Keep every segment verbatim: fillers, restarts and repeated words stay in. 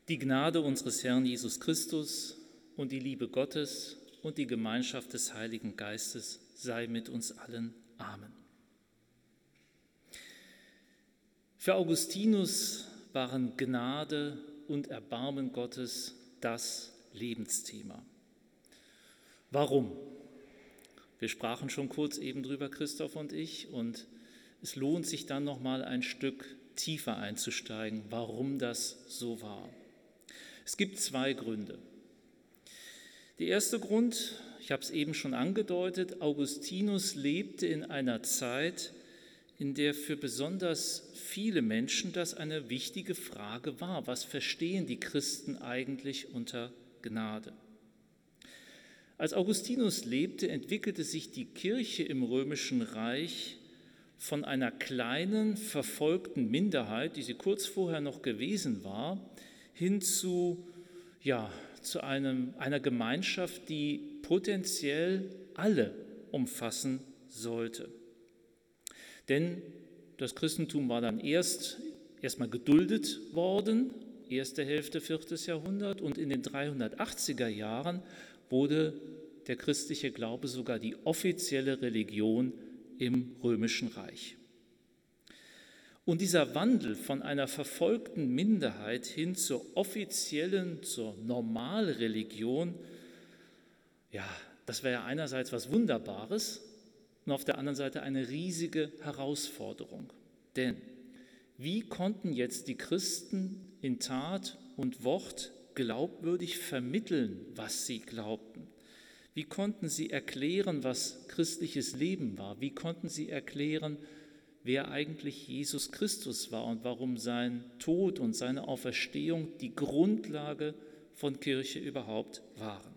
Die Gnade unseres Herrn Jesus Christus und die Liebe Gottes und die Gemeinschaft des Heiligen Geistes sei mit uns allen. Amen. Für Augustinus waren Gnade und Erbarmen Gottes das Lebensthema. Warum? Wir sprachen schon kurz eben drüber, Christoph und ich, und es lohnt sich dann noch mal ein Stück tiefer einzusteigen, warum das so war. Es gibt zwei Gründe. Der erste Grund, ich habe es eben schon angedeutet, Augustinus lebte in einer Zeit, in der für besonders viele Menschen das eine wichtige Frage war. Was verstehen die Christen eigentlich unter Gnade? Als Augustinus lebte, entwickelte sich die Kirche im Römischen Reich von einer kleinen, verfolgten Minderheit, die sie kurz vorher noch gewesen war, hin zu, ja, zu einem, einer Gemeinschaft, die potenziell alle umfassen sollte. Denn das Christentum war dann erst erstmal geduldet worden, erste Hälfte viertes Jahrhundert, und in den dreihundertachtziger Jahren wurde der christliche Glaube sogar die offizielle Religion im Römischen Reich. Und dieser Wandel von einer verfolgten Minderheit hin zur offiziellen, zur Normalreligion, ja, das wäre ja einerseits was Wunderbares und auf der anderen Seite eine riesige Herausforderung. Denn wie konnten jetzt die Christen in Tat und Wort glaubwürdig vermitteln, was sie glaubten? Wie konnten sie erklären, was christliches Leben war? Wie konnten sie erklären, wer eigentlich Jesus Christus war und warum sein Tod und seine Auferstehung die Grundlage von Kirche überhaupt waren?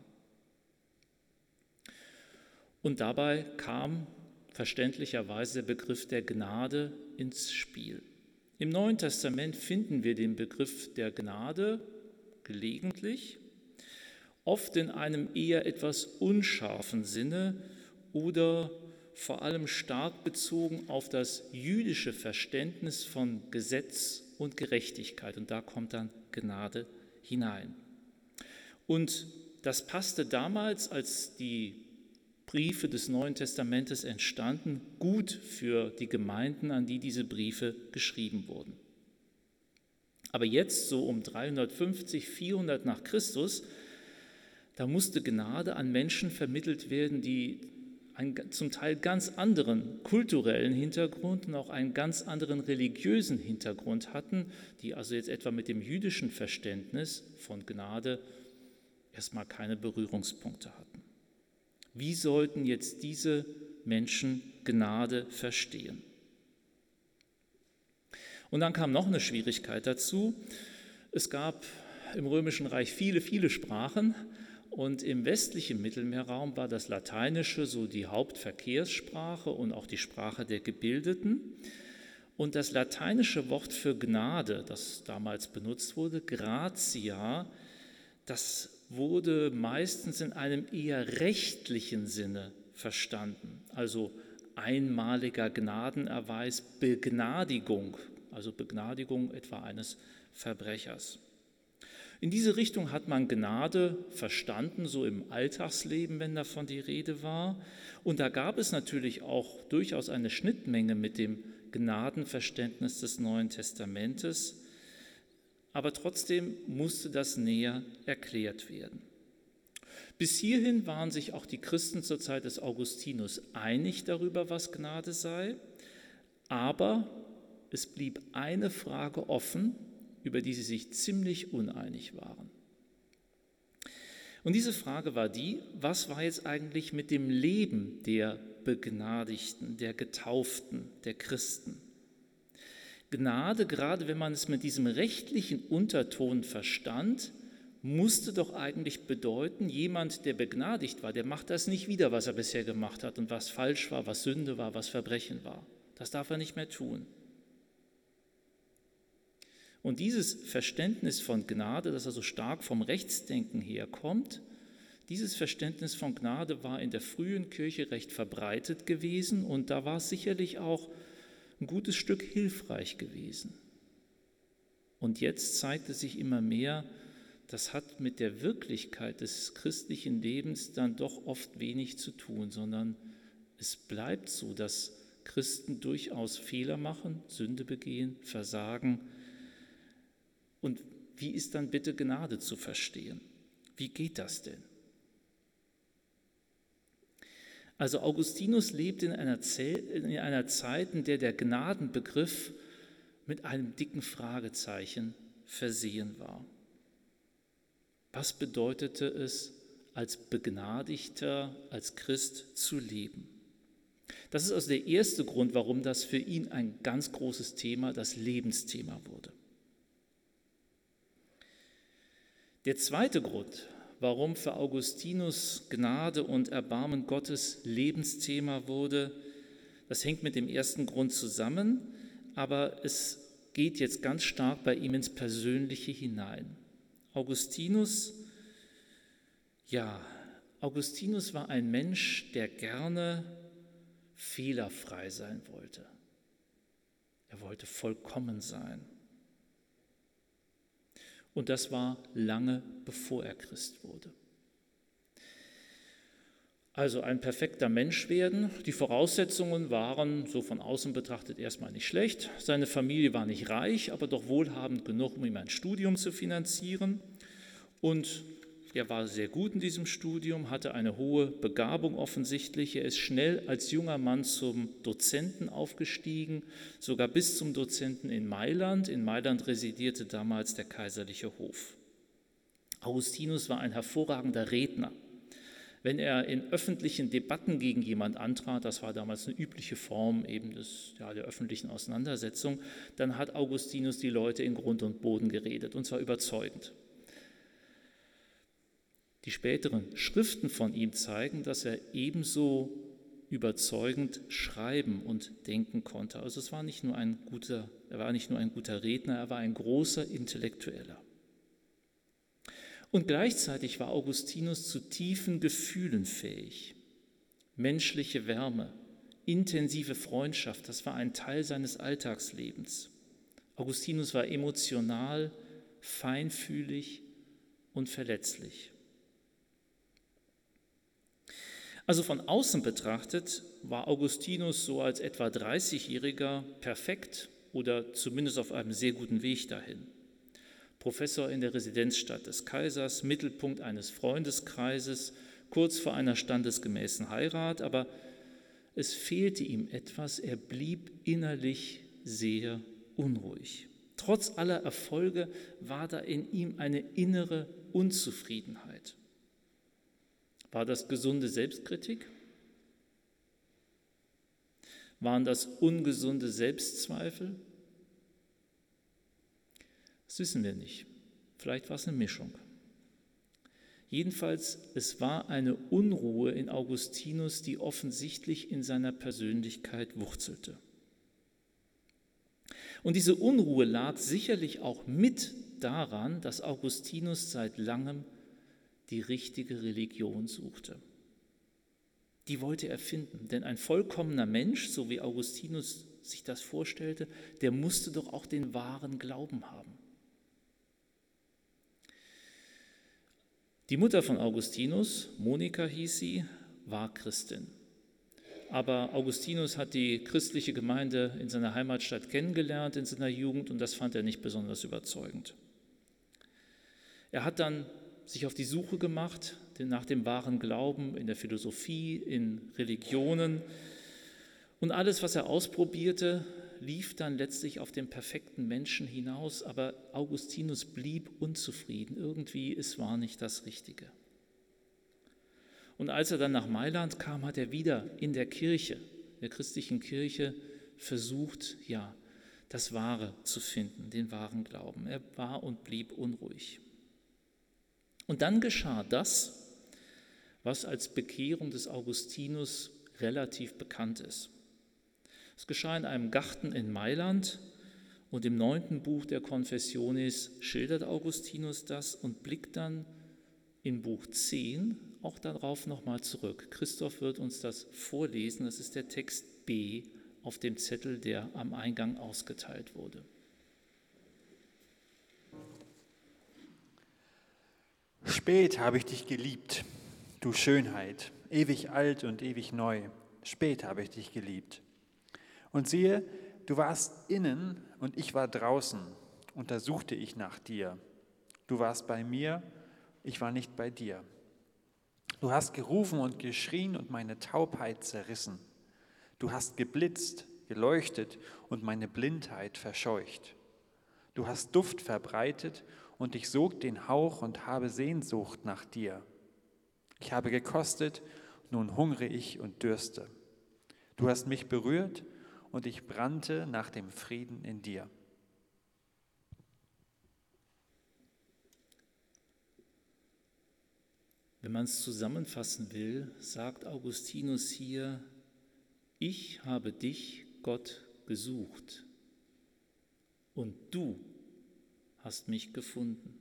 Und dabei kam verständlicherweise der Begriff der Gnade ins Spiel. Im Neuen Testament finden wir den Begriff der Gnade gelegentlich, oft in einem eher etwas unscharfen Sinne oder vor allem stark bezogen auf das jüdische Verständnis von Gesetz und Gerechtigkeit. Und da kommt dann Gnade hinein. Und das passte damals, als die Briefe des Neuen Testamentes entstanden, gut für die Gemeinden, an die diese Briefe geschrieben wurden. Aber jetzt, so um dreihundertfünfzig, vierhundert nach Christus, da musste Gnade an Menschen vermittelt werden, die einen zum Teil ganz anderen kulturellen Hintergrund und auch einen ganz anderen religiösen Hintergrund hatten, die also jetzt etwa mit dem jüdischen Verständnis von Gnade erstmal keine Berührungspunkte hatten. Wie sollten jetzt diese Menschen Gnade verstehen? Und dann kam noch eine Schwierigkeit dazu. Es gab im Römischen Reich viele, viele Sprachen. Und im westlichen Mittelmeerraum war das Lateinische so die Hauptverkehrssprache und auch die Sprache der Gebildeten. Und das lateinische Wort für Gnade, das damals benutzt wurde, gratia, das wurde meistens in einem eher rechtlichen Sinne verstanden. Also einmaliger Gnadenerweis, Begnadigung, also Begnadigung etwa eines Verbrechers. In diese Richtung hat man Gnade verstanden, so im Alltagsleben, wenn davon die Rede war. Und da gab es natürlich auch durchaus eine Schnittmenge mit dem Gnadenverständnis des Neuen Testamentes. Aber trotzdem musste das näher erklärt werden. Bis hierhin waren sich auch die Christen zur Zeit des Augustinus einig darüber, was Gnade sei. Aber es blieb eine Frage offen, über die sie sich ziemlich uneinig waren. Und diese Frage war die, was war jetzt eigentlich mit dem Leben der Begnadigten, der Getauften, der Christen? Gnade, gerade wenn man es mit diesem rechtlichen Unterton verstand, musste doch eigentlich bedeuten, jemand, der begnadigt war, der macht das nicht wieder, was er bisher gemacht hat und was falsch war, was Sünde war, was Verbrechen war. Das darf er nicht mehr tun. Und dieses Verständnis von Gnade, das also stark vom Rechtsdenken herkommt, dieses Verständnis von Gnade war in der frühen Kirche recht verbreitet gewesen und da war es sicherlich auch ein gutes Stück hilfreich gewesen. Und jetzt zeigte sich immer mehr, das hat mit der Wirklichkeit des christlichen Lebens dann doch oft wenig zu tun, sondern es bleibt so, dass Christen durchaus Fehler machen, Sünde begehen, versagen. Und wie ist dann bitte Gnade zu verstehen? Wie geht das denn? Also Augustinus lebt in einer, in einer Zeit, in der der Gnadenbegriff mit einem dicken Fragezeichen versehen war. Was bedeutete es, als Begnadigter, als Christ zu leben? Das ist also der erste Grund, warum das für ihn ein ganz großes Thema, das Lebensthema wurde. Der zweite Grund, warum für Augustinus Gnade und Erbarmen Gottes Lebensthema wurde, das hängt mit dem ersten Grund zusammen, aber es geht jetzt ganz stark bei ihm ins Persönliche hinein. Augustinus, ja, Augustinus war ein Mensch, der gerne fehlerfrei sein wollte. Er wollte vollkommen sein. Und das war lange bevor er Christ wurde. Also ein perfekter Mensch werden. Die Voraussetzungen waren, so von außen betrachtet, erstmal nicht schlecht. Seine Familie war nicht reich, aber doch wohlhabend genug, um ihm ein Studium zu finanzieren. Und er war sehr gut in diesem Studium, hatte eine hohe Begabung offensichtlich. Er ist schnell als junger Mann zum Dozenten aufgestiegen, sogar bis zum Dozenten in Mailand. In Mailand residierte damals der kaiserliche Hof. Augustinus war ein hervorragender Redner. Wenn er in öffentlichen Debatten gegen jemand antrat, das war damals eine übliche Form eben des, ja, der öffentlichen Auseinandersetzung, dann hat Augustinus die Leute in Grund und Boden geredet, und zwar überzeugend. Die späteren Schriften von ihm zeigen, dass er ebenso überzeugend schreiben und denken konnte. Also es war nicht nur ein guter, er war nicht nur ein guter Redner, er war ein großer Intellektueller. Und gleichzeitig war Augustinus zu tiefen Gefühlen fähig. Menschliche Wärme, intensive Freundschaft, das war ein Teil seines Alltagslebens. Augustinus war emotional, feinfühlig und verletzlich. Also von außen betrachtet war Augustinus so als etwa dreißigjähriger perfekt oder zumindest auf einem sehr guten Weg dahin. Professor in der Residenzstadt des Kaisers, Mittelpunkt eines Freundeskreises, kurz vor einer standesgemäßen Heirat, aber es fehlte ihm etwas, er blieb innerlich sehr unruhig. Trotz aller Erfolge war da in ihm eine innere Unzufriedenheit. War das gesunde Selbstkritik? Waren das ungesunde Selbstzweifel? Das wissen wir nicht. Vielleicht war es eine Mischung. Jedenfalls, es war eine Unruhe in Augustinus, die offensichtlich in seiner Persönlichkeit wurzelte. Und diese Unruhe lag sicherlich auch mit daran, dass Augustinus seit langem die richtige Religion suchte. Die wollte er finden, denn ein vollkommener Mensch, so wie Augustinus sich das vorstellte, der musste doch auch den wahren Glauben haben. Die Mutter von Augustinus, Monika hieß sie, war Christin. Aber Augustinus hat die christliche Gemeinde in seiner Heimatstadt kennengelernt in seiner Jugend und das fand er nicht besonders überzeugend. Er hat dann sich auf die Suche gemacht nach dem wahren Glauben in der Philosophie, in Religionen. Und alles, was er ausprobierte, lief dann letztlich auf den perfekten Menschen hinaus, aber Augustinus blieb unzufrieden. Irgendwie, es war nicht das Richtige. Und als er dann nach Mailand kam, hat er wieder in der Kirche, der christlichen Kirche, versucht, ja, das Wahre zu finden, den wahren Glauben. Er war und blieb unruhig. Und dann geschah das, was als Bekehrung des Augustinus relativ bekannt ist. Es geschah in einem Garten in Mailand und im neunten Buch der Confessiones schildert Augustinus das und blickt dann in Buch zehn auch darauf nochmal zurück. Christoph wird uns das vorlesen, das ist der Text B auf dem Zettel, der am Eingang ausgeteilt wurde. Spät habe ich dich geliebt, du Schönheit, ewig alt und ewig neu. Spät habe ich dich geliebt. Und siehe, du warst innen und ich war draußen, und da suchte ich nach dir. Du warst bei mir, ich war nicht bei dir. Du hast gerufen und geschrien und meine Taubheit zerrissen. Du hast geblitzt, geleuchtet und meine Blindheit verscheucht. Du hast Duft verbreitet und ich sog den Hauch und habe Sehnsucht nach dir. Ich habe gekostet, nun hungre ich und dürste. Du hast mich berührt und ich brannte nach dem Frieden in dir. Wenn man es zusammenfassen will, sagt Augustinus hier: Ich habe dich, Gott, gesucht und du hast mich gefunden.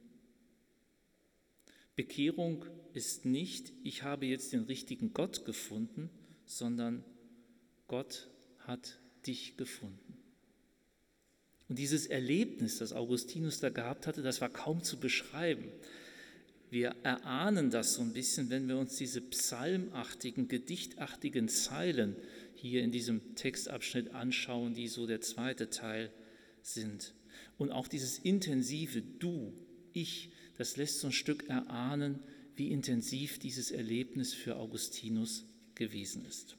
Bekehrung ist nicht, ich habe jetzt den richtigen Gott gefunden, sondern Gott hat dich gefunden. Und dieses Erlebnis, das Augustinus da gehabt hatte, das war kaum zu beschreiben. Wir erahnen das so ein bisschen, wenn wir uns diese psalmartigen, gedichtartigen Zeilen hier in diesem Textabschnitt anschauen, die so der zweite Teil sind. Und auch dieses intensive Du, Ich, das lässt so ein Stück erahnen, wie intensiv dieses Erlebnis für Augustinus gewesen ist.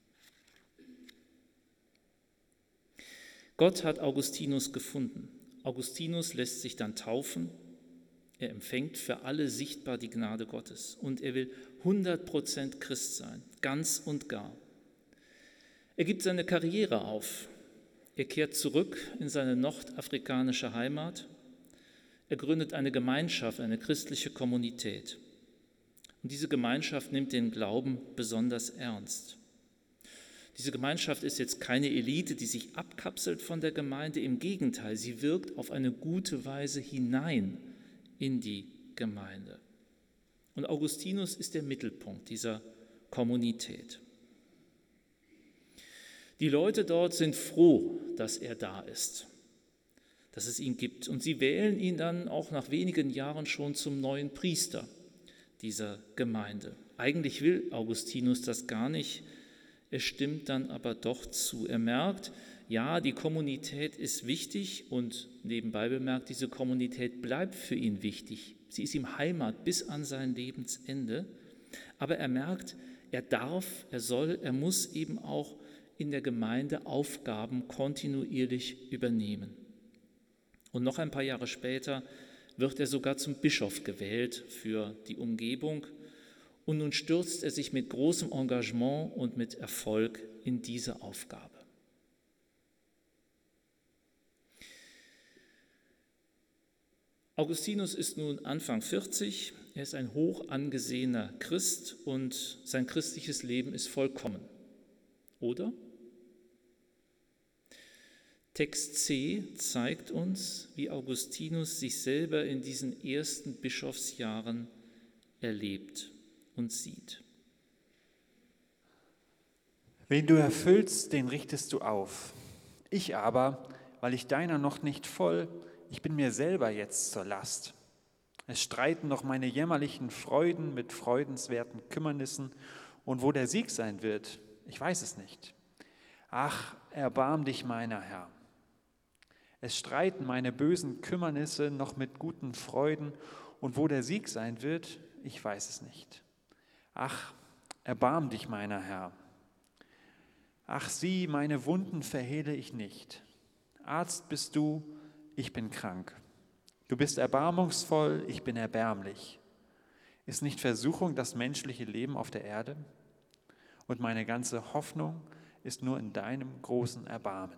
Gott hat Augustinus gefunden. Augustinus lässt sich dann taufen. Er empfängt für alle sichtbar die Gnade Gottes und er will hundert Prozent Christ sein, ganz und gar. Er gibt seine Karriere auf. Er kehrt zurück in seine nordafrikanische Heimat. Er gründet eine Gemeinschaft, eine christliche Kommunität. Und diese Gemeinschaft nimmt den Glauben besonders ernst. Diese Gemeinschaft ist jetzt keine Elite, die sich abkapselt von der Gemeinde. Im Gegenteil, sie wirkt auf eine gute Weise hinein in die Gemeinde. Und Augustinus ist der Mittelpunkt dieser Kommunität. Die Leute dort sind froh, dass er da ist, dass es ihn gibt. Und sie wählen ihn dann auch nach wenigen Jahren schon zum neuen Priester dieser Gemeinde. Eigentlich will Augustinus das gar nicht, es stimmt dann aber doch zu. Er merkt, ja, die Kommunität ist wichtig und nebenbei bemerkt, diese Kommunität bleibt für ihn wichtig. Sie ist ihm Heimat bis an sein Lebensende. Aber er merkt, er darf, er soll, er muss eben auch in der Gemeinde Aufgaben kontinuierlich übernehmen. Und noch ein paar Jahre später wird er sogar zum Bischof gewählt für die Umgebung. Und nun stürzt er sich mit großem Engagement und mit Erfolg in diese Aufgabe. Augustinus ist nun Anfang vierzig, er ist ein hoch angesehener Christ und sein christliches Leben ist vollkommen. Oder? Text C zeigt uns, wie Augustinus sich selber in diesen ersten Bischofsjahren erlebt und sieht. Wen du erfüllst, den richtest du auf. Ich aber, weil ich deiner noch nicht voll, ich bin mir selber jetzt zur Last. Es streiten noch meine jämmerlichen Freuden mit freudenswerten Kümmernissen, und wo der Sieg sein wird, ich weiß es nicht. Ach, erbarm dich meiner, Herr. Es streiten meine bösen Kümmernisse noch mit guten Freuden, und wo der Sieg sein wird, ich weiß es nicht. Ach, erbarm dich meiner, Herr. Ach, sieh, meine Wunden verhehle ich nicht. Arzt bist du, ich bin krank. Du bist erbarmungsvoll, ich bin erbärmlich. Ist nicht Versuchung das menschliche Leben auf der Erde? Und meine ganze Hoffnung ist nur in deinem großen Erbarmen.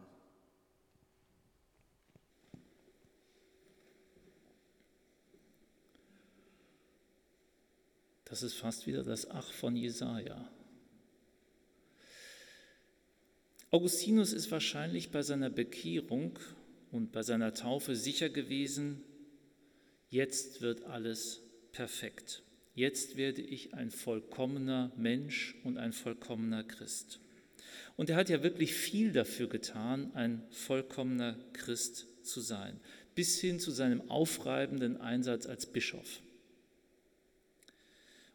Das ist fast wieder das Ach von Jesaja. Augustinus ist wahrscheinlich bei seiner Bekehrung und bei seiner Taufe sicher gewesen, jetzt wird alles perfekt. Jetzt werde ich ein vollkommener Mensch und ein vollkommener Christ. Und er hat ja wirklich viel dafür getan, ein vollkommener Christ zu sein, bis hin zu seinem aufreibenden Einsatz als Bischof.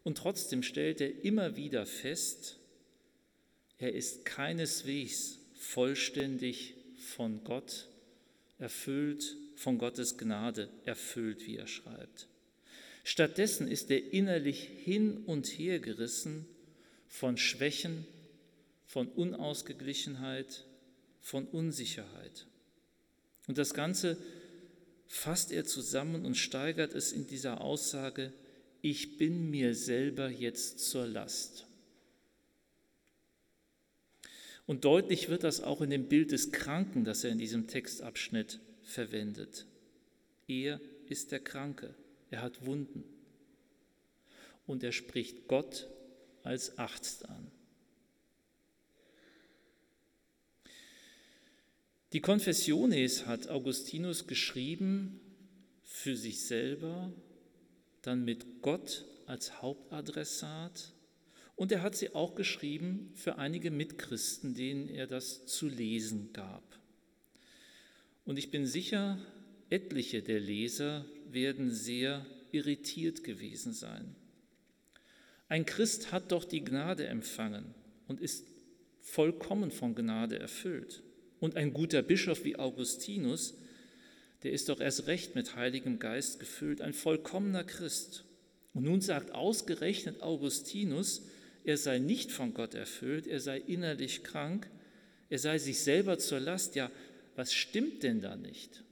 Und trotzdem stellt er immer wieder fest, er ist keineswegs vollständig von Gott erfüllt, von Gottes Gnade erfüllt, wie er schreibt. Stattdessen ist er innerlich hin und her gerissen von Schwächen, von Unausgeglichenheit, von Unsicherheit. Und das Ganze fasst er zusammen und steigert es in dieser Aussage: Ich bin mir selber jetzt zur Last. Und deutlich wird das auch in dem Bild des Kranken, das er in diesem Textabschnitt verwendet. Er ist der Kranke, er hat Wunden. Und er spricht Gott als Arzt an. Die Confessiones hat Augustinus geschrieben für sich selber, dann mit Gott als Hauptadressat, und er hat sie auch geschrieben für einige Mitchristen, denen er das zu lesen gab. Und ich bin sicher, etliche der Leser werden sehr irritiert gewesen sein. Ein Christ hat doch die Gnade empfangen und ist vollkommen von Gnade erfüllt. Und ein guter Bischof wie Augustinus, der ist doch erst recht mit Heiligem Geist gefüllt, ein vollkommener Christ. Und nun sagt ausgerechnet Augustinus, er sei nicht von Gott erfüllt, er sei innerlich krank, er sei sich selber zur Last. Ja, was stimmt denn da nicht?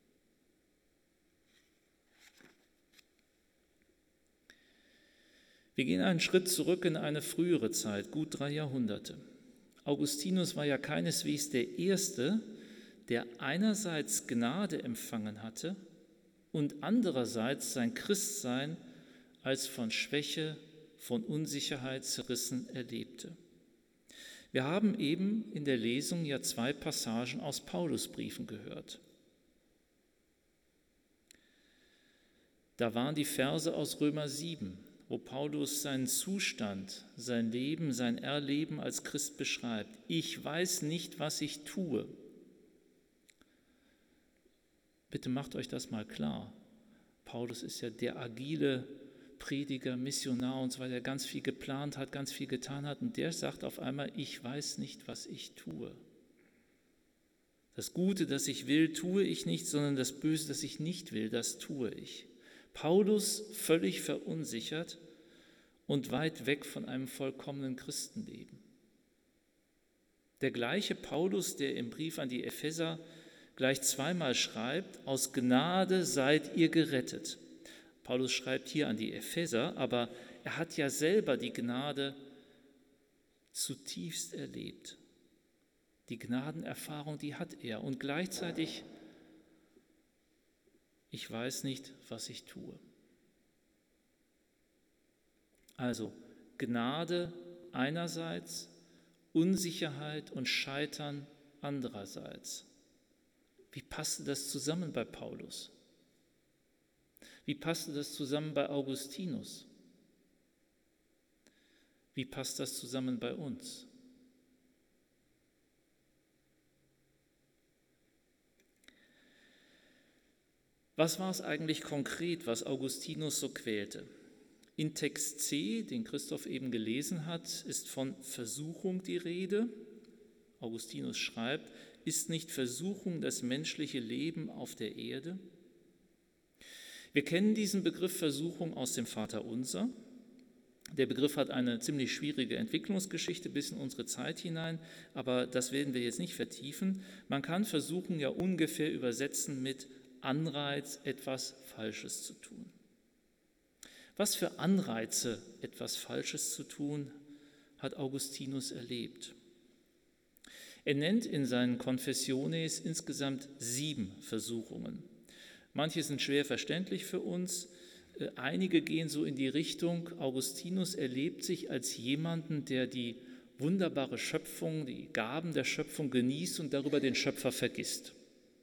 Wir gehen einen Schritt zurück in eine frühere Zeit, gut drei Jahrhunderte. Augustinus war ja keineswegs der Erste, der einerseits Gnade empfangen hatte und andererseits sein Christsein als von Schwäche, von Unsicherheit zerrissen erlebte. Wir haben eben in der Lesung ja zwei Passagen aus Paulusbriefen gehört. Da waren die Verse aus Römer sieben, wo Paulus seinen Zustand, sein Leben, sein Erleben als Christ beschreibt. Ich weiß nicht, was ich tue. Bitte macht euch das mal klar. Paulus ist ja der agile Prediger, Missionar und so weiter, der ganz viel geplant hat, ganz viel getan hat. Und der sagt auf einmal, ich weiß nicht, was ich tue. Das Gute, das ich will, tue ich nicht, sondern das Böse, das ich nicht will, das tue ich. Paulus völlig verunsichert und weit weg von einem vollkommenen Christenleben. Der gleiche Paulus, der im Brief an die Epheser gleich zweimal schreibt, aus Gnade seid ihr gerettet. Paulus schreibt hier an die Epheser, aber er hat ja selber die Gnade zutiefst erlebt. Die Gnadenerfahrung, die hat er. Und gleichzeitig, ich weiß nicht, was ich tue. Also Gnade einerseits, Unsicherheit und Scheitern andererseits. Wie passte das zusammen bei Paulus? Wie passte das zusammen bei Augustinus? Wie passt das zusammen bei uns? Was war es eigentlich konkret, was Augustinus so quälte? In Text C, den Christoph eben gelesen hat, ist von Versuchung die Rede. Augustinus schreibt, ist nicht Versuchung das menschliche Leben auf der Erde? Wir kennen diesen Begriff Versuchung aus dem Vaterunser. Der Begriff hat eine ziemlich schwierige Entwicklungsgeschichte bis in unsere Zeit hinein, aber das werden wir jetzt nicht vertiefen. Man kann Versuchung ja ungefähr übersetzen mit Anreiz, etwas Falsches zu tun. Was für Anreize, etwas Falsches zu tun, hat Augustinus erlebt? Er nennt in seinen Confessiones insgesamt sieben Versuchungen. Manche sind schwer verständlich für uns, einige gehen so in die Richtung, Augustinus erlebt sich als jemanden, der die wunderbare Schöpfung, die Gaben der Schöpfung genießt und darüber den Schöpfer vergisst.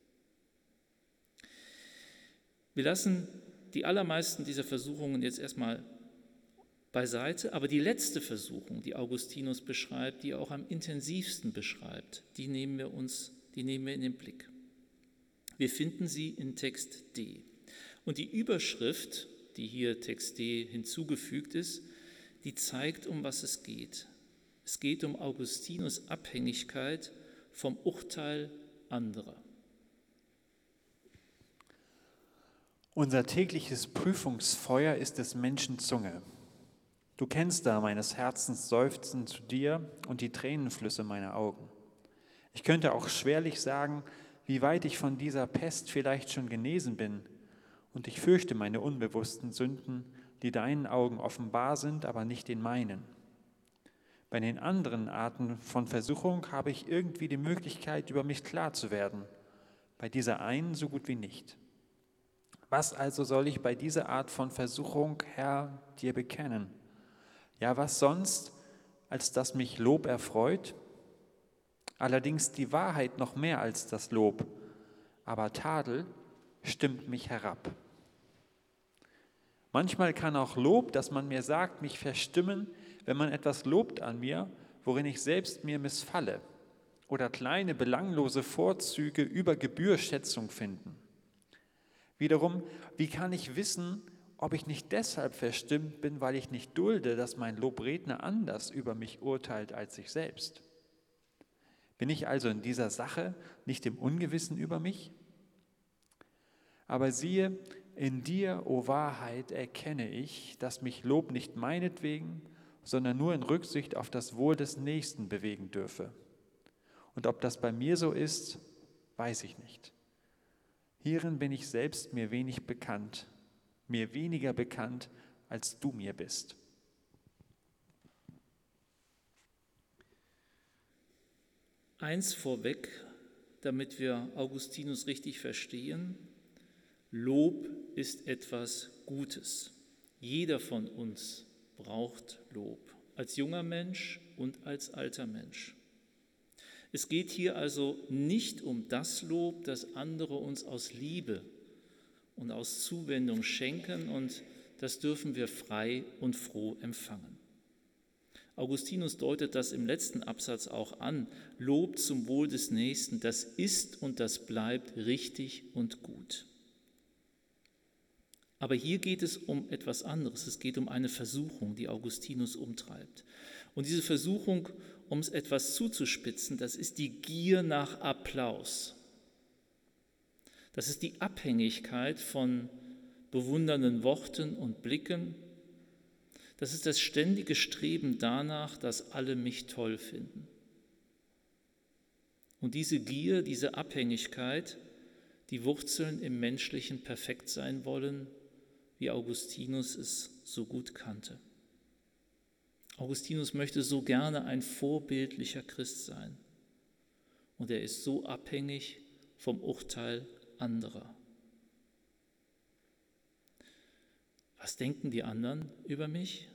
Wir lassen die allermeisten dieser Versuchungen jetzt erstmal beiseite, aber die letzte Versuchung, die Augustinus beschreibt, die er auch am intensivsten beschreibt, die nehmen wir uns, die nehmen wir in den Blick. Wir finden sie in Text D. Und die Überschrift, die hier Text D hinzugefügt ist, die zeigt, um was es geht. Es geht um Augustinus' Abhängigkeit vom Urteil anderer. Unser tägliches Prüfungsfeuer ist des Menschen Zunge. Du kennst da meines Herzens Seufzen zu dir und die Tränenflüsse meiner Augen. Ich könnte auch schwerlich sagen, wie weit ich von dieser Pest vielleicht schon genesen bin, und ich fürchte meine unbewussten Sünden, die deinen Augen offenbar sind, aber nicht den meinen. Bei den anderen Arten von Versuchung habe ich irgendwie die Möglichkeit, über mich klar zu werden, bei dieser einen so gut wie nicht. Was also soll ich bei dieser Art von Versuchung, Herr, dir bekennen? Ja, was sonst, als dass mich Lob erfreut? Allerdings die Wahrheit noch mehr als das Lob, aber Tadel stimmt mich herab. Manchmal kann auch Lob, das man mir sagt, mich verstimmen, wenn man etwas lobt an mir, worin ich selbst mir missfalle, oder kleine belanglose Vorzüge über Gebühr Schätzung finden. Wiederum, wie kann ich wissen, ob ich nicht deshalb verstimmt bin, weil ich nicht dulde, dass mein Lobredner anders über mich urteilt als ich selbst? Bin ich also in dieser Sache nicht im Ungewissen über mich? Aber siehe, in dir, o Wahrheit, erkenne ich, dass mich Lob nicht meinetwegen, sondern nur in Rücksicht auf das Wohl des Nächsten bewegen dürfe. Und ob das bei mir so ist, weiß ich nicht. Hierin bin ich selbst mir wenig bekannt, mir weniger bekannt, als du mir bist. Eins vorweg, damit wir Augustinus richtig verstehen: Lob ist etwas Gutes. Jeder von uns braucht Lob, als junger Mensch und als alter Mensch. Es geht hier also nicht um das Lob, das andere uns aus Liebe und aus Zuwendung schenken, und das dürfen wir frei und froh empfangen. Augustinus deutet das im letzten Absatz auch an. Lob zum Wohl des Nächsten, das ist und das bleibt richtig und gut. Aber hier geht es um etwas anderes. Es geht um eine Versuchung, die Augustinus umtreibt. Und diese Versuchung, um es etwas zuzuspitzen, das ist die Gier nach Applaus. Das ist die Abhängigkeit von bewundernden Worten und Blicken. Das ist das ständige Streben danach, dass alle mich toll finden. Und diese Gier, diese Abhängigkeit, die wurzeln im menschlichen Perfektsein wollen, wie Augustinus es so gut kannte. Augustinus möchte so gerne ein vorbildlicher Christ sein. Und er ist so abhängig vom Urteil anderer. Was denken die anderen über mich?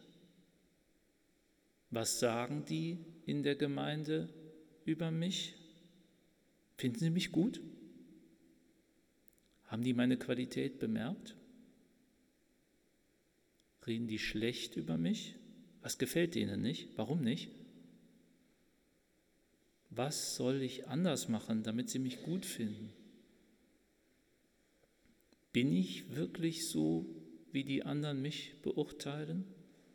Was sagen die in der Gemeinde über mich? Finden sie mich gut? Haben die meine Qualität bemerkt? Reden die schlecht über mich? Was gefällt denen nicht? Warum nicht? Was soll ich anders machen, damit sie mich gut finden? Bin ich wirklich so, wie die anderen mich beurteilen?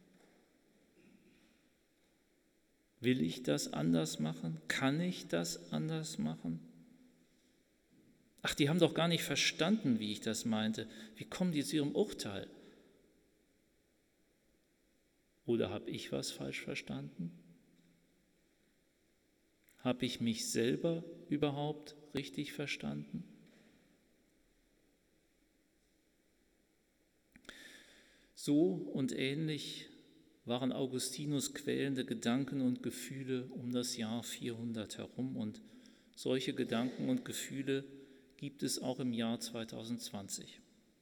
Will ich das anders machen? Kann ich das anders machen? Ach, die haben doch gar nicht verstanden, wie ich das meinte. Wie kommen die zu ihrem Urteil? Oder habe ich was falsch verstanden? Habe ich mich selber überhaupt richtig verstanden? So und ähnlich waren Augustinus quälende Gedanken und Gefühle um das Jahr vierhundert herum, und solche Gedanken und Gefühle gibt es auch im Jahr zweitausendzwanzig.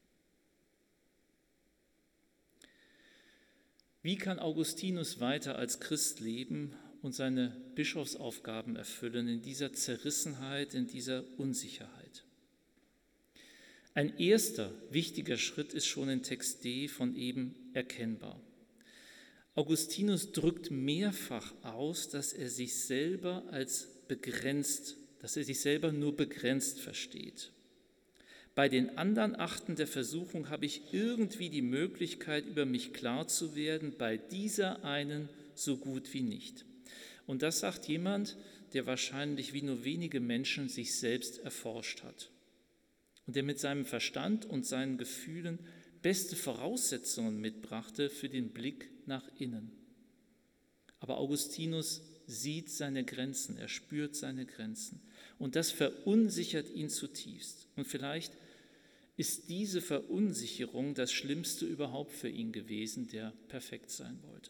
Wie kann Augustinus weiter als Christ leben und seine Bischofsaufgaben erfüllen in dieser Zerrissenheit, in dieser Unsicherheit? Ein erster wichtiger Schritt ist schon in Text D von eben erkennbar. Augustinus drückt mehrfach aus, dass er sich selber als begrenzt, dass er sich selber nur begrenzt versteht. Bei den anderen Achten der Versuchung habe ich irgendwie die Möglichkeit, über mich klar zu werden, bei dieser einen so gut wie nicht. Und das sagt jemand, der wahrscheinlich wie nur wenige Menschen sich selbst erforscht hat und der mit seinem Verstand und seinen Gefühlen beste Voraussetzungen mitbrachte für den Blick nach innen. Aber Augustinus sieht seine Grenzen, er spürt seine Grenzen und das verunsichert ihn zutiefst. Und vielleicht ist diese Verunsicherung das Schlimmste überhaupt für ihn gewesen, der perfekt sein wollte.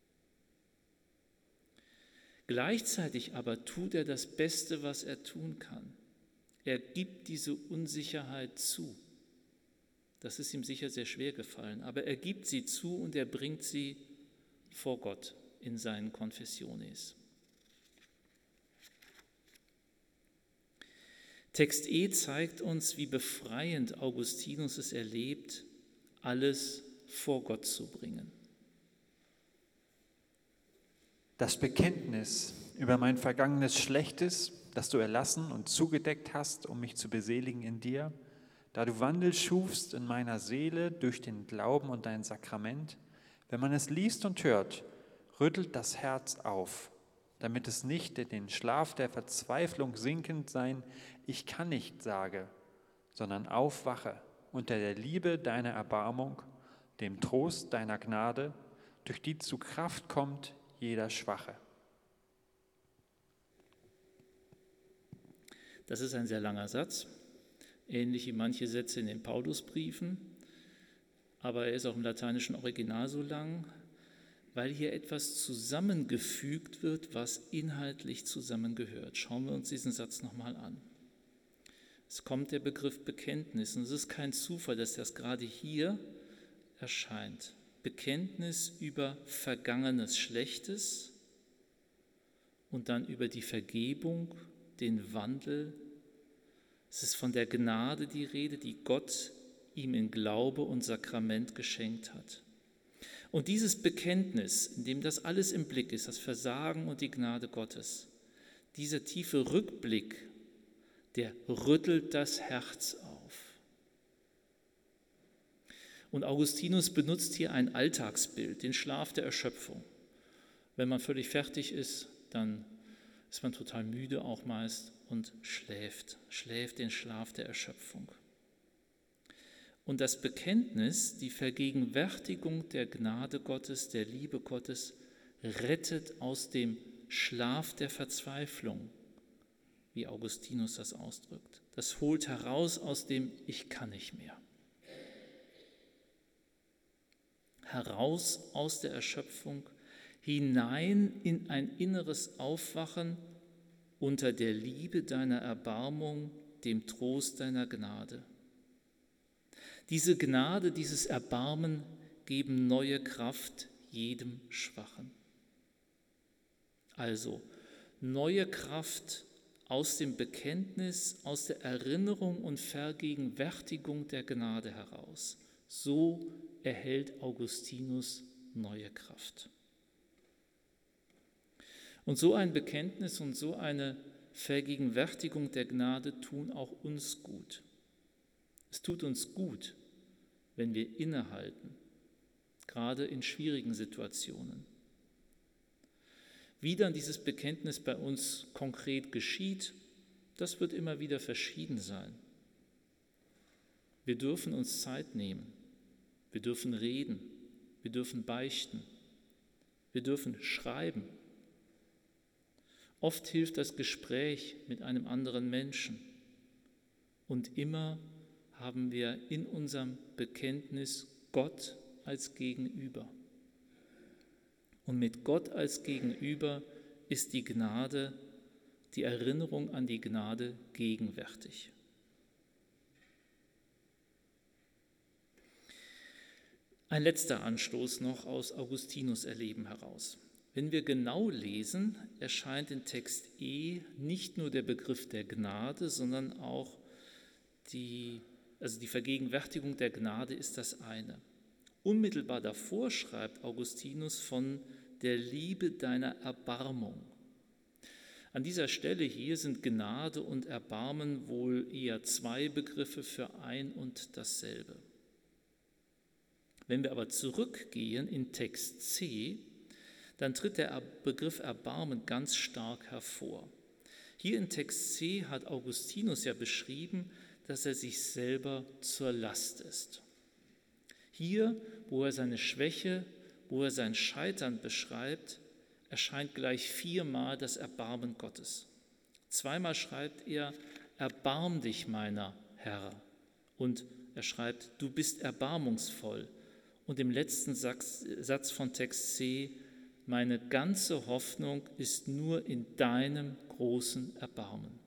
Gleichzeitig aber tut er das Beste, was er tun kann. Er gibt diese Unsicherheit zu. Das ist ihm sicher sehr schwer gefallen, aber er gibt sie zu und er bringt sie vor Gott in seinen Confessiones. Text E zeigt uns, wie befreiend Augustinus es erlebt, alles vor Gott zu bringen. Das Bekenntnis über mein vergangenes Schlechtes, das du erlassen und zugedeckt hast, um mich zu beseligen in dir, da du Wandel schufst in meiner Seele durch den Glauben und dein Sakrament, wenn man es liest und hört, rüttelt das Herz auf, damit es nicht in den Schlaf der Verzweiflung sinkend sein, ich kann nicht sage, sondern aufwache unter der Liebe deiner Erbarmung, dem Trost deiner Gnade, durch die zu Kraft kommt jeder Schwache. Das ist ein sehr langer Satz, ähnlich wie manche Sätze in den Paulusbriefen, aber er ist auch im lateinischen Original so lang, weil hier etwas zusammengefügt wird, was inhaltlich zusammengehört. Schauen wir uns diesen Satz nochmal an. Es kommt der Begriff Bekenntnis und es ist kein Zufall, dass das gerade hier erscheint. Bekenntnis über vergangenes Schlechtes und dann über die Vergebung, den Wandel. Es ist von der Gnade die Rede, die Gott ihm in Glaube und Sakrament geschenkt hat. Und dieses Bekenntnis, in dem das alles im Blick ist, das Versagen und die Gnade Gottes, dieser tiefe Rückblick, der rüttelt das Herz auf. Und Augustinus benutzt hier ein Alltagsbild, den Schlaf der Erschöpfung. Wenn man völlig fertig ist, dann ist man total müde auch meist und schläft, schläft den Schlaf der Erschöpfung. Und das Bekenntnis, die Vergegenwärtigung der Gnade Gottes, der Liebe Gottes, rettet aus dem Schlaf der Verzweiflung, wie Augustinus das ausdrückt. Das holt heraus aus dem Ich kann nicht mehr. Heraus aus der Erschöpfung, hinein in ein inneres Aufwachen unter der Liebe deiner Erbarmung, dem Trost deiner Gnade. Diese Gnade, dieses Erbarmen geben neue Kraft jedem Schwachen. Also neue Kraft aus dem Bekenntnis, aus der Erinnerung und Vergegenwärtigung der Gnade heraus. So erhält Augustinus neue Kraft. Und so ein Bekenntnis und so eine Vergegenwärtigung der Gnade tun auch uns gut. Es tut uns gut, wenn wir innehalten, gerade in schwierigen Situationen. Wie dann dieses Bekenntnis bei uns konkret geschieht, das wird immer wieder verschieden sein. Wir dürfen uns Zeit nehmen, wir dürfen reden, wir dürfen beichten, wir dürfen schreiben. Oft hilft das Gespräch mit einem anderen Menschen und immer haben wir in unserem Bekenntnis Gott als Gegenüber. Und mit Gott als Gegenüber ist die Gnade, die Erinnerung an die Gnade gegenwärtig. Ein letzter Anstoß noch aus Augustinus Erleben heraus. Wenn wir genau lesen, erscheint in Text E nicht nur der Begriff der Gnade, sondern auch die, also die Vergegenwärtigung der Gnade ist das eine. Unmittelbar davor schreibt Augustinus von der Liebe deiner Erbarmung. An dieser Stelle hier sind Gnade und Erbarmen wohl eher zwei Begriffe für ein und dasselbe. Wenn wir aber zurückgehen in Text C, dann tritt der Begriff Erbarmen ganz stark hervor. Hier in Text C hat Augustinus ja beschrieben, dass er sich selber zur Last ist. Hier, wo er seine Schwäche, wo er sein Scheitern beschreibt, erscheint gleich viermal das Erbarmen Gottes. Zweimal schreibt er, erbarm dich, meiner Herr. Und er schreibt, du bist erbarmungsvoll. Und im letzten Satz von Text C, meine ganze Hoffnung ist nur in deinem großen Erbarmen.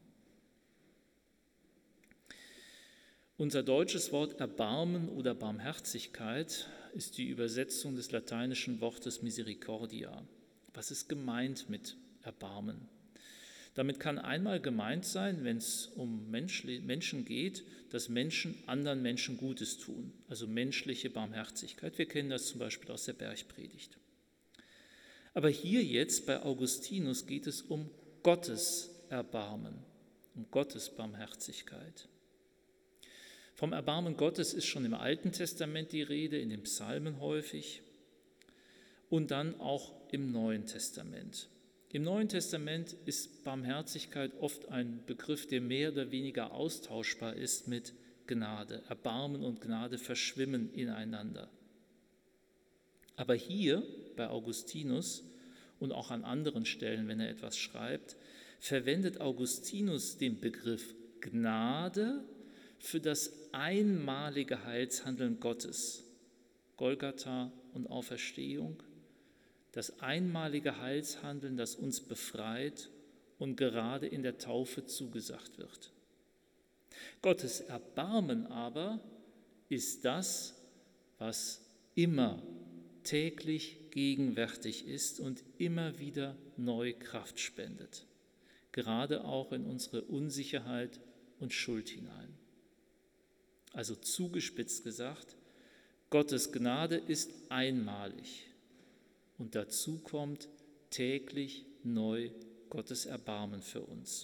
Unser deutsches Wort Erbarmen oder Barmherzigkeit ist die Übersetzung des lateinischen Wortes Misericordia. Was ist gemeint mit Erbarmen? Damit kann einmal gemeint sein, wenn es um Menschen geht, dass Menschen anderen Menschen Gutes tun, also menschliche Barmherzigkeit. Wir kennen das zum Beispiel aus der Bergpredigt. Aber hier jetzt bei Augustinus geht es um Gottes Erbarmen, um Gottes Barmherzigkeit. Vom Erbarmen Gottes ist schon im Alten Testament die Rede, in den Psalmen häufig und dann auch im Neuen Testament. Im Neuen Testament ist Barmherzigkeit oft ein Begriff, der mehr oder weniger austauschbar ist mit Gnade. Erbarmen und Gnade verschwimmen ineinander. Aber hier bei Augustinus und auch an anderen Stellen, wenn er etwas schreibt, verwendet Augustinus den Begriff Gnade für das einmalige Heilshandeln Gottes, Golgatha und Auferstehung, das einmalige Heilshandeln, das uns befreit und gerade in der Taufe zugesagt wird. Gottes Erbarmen aber ist das, was immer täglich gegenwärtig ist und immer wieder neu Kraft spendet, gerade auch in unsere Unsicherheit und Schuld hinein. Also zugespitzt gesagt, Gottes Gnade ist einmalig und dazu kommt täglich neu Gottes Erbarmen für uns.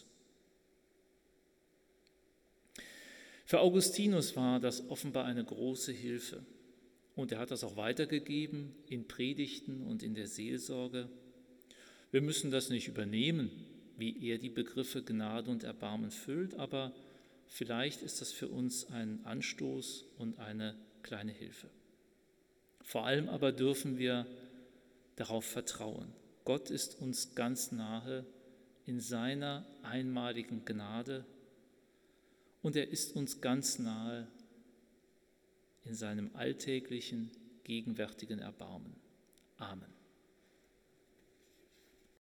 Für Augustinus war das offenbar eine große Hilfe und er hat das auch weitergegeben in Predigten und in der Seelsorge. Wir müssen das nicht übernehmen, wie er die Begriffe Gnade und Erbarmen füllt, aber vielleicht ist das für uns ein Anstoß und eine kleine Hilfe. Vor allem aber dürfen wir darauf vertrauen. Gott ist uns ganz nahe in seiner einmaligen Gnade und er ist uns ganz nahe in seinem alltäglichen, gegenwärtigen Erbarmen. Amen.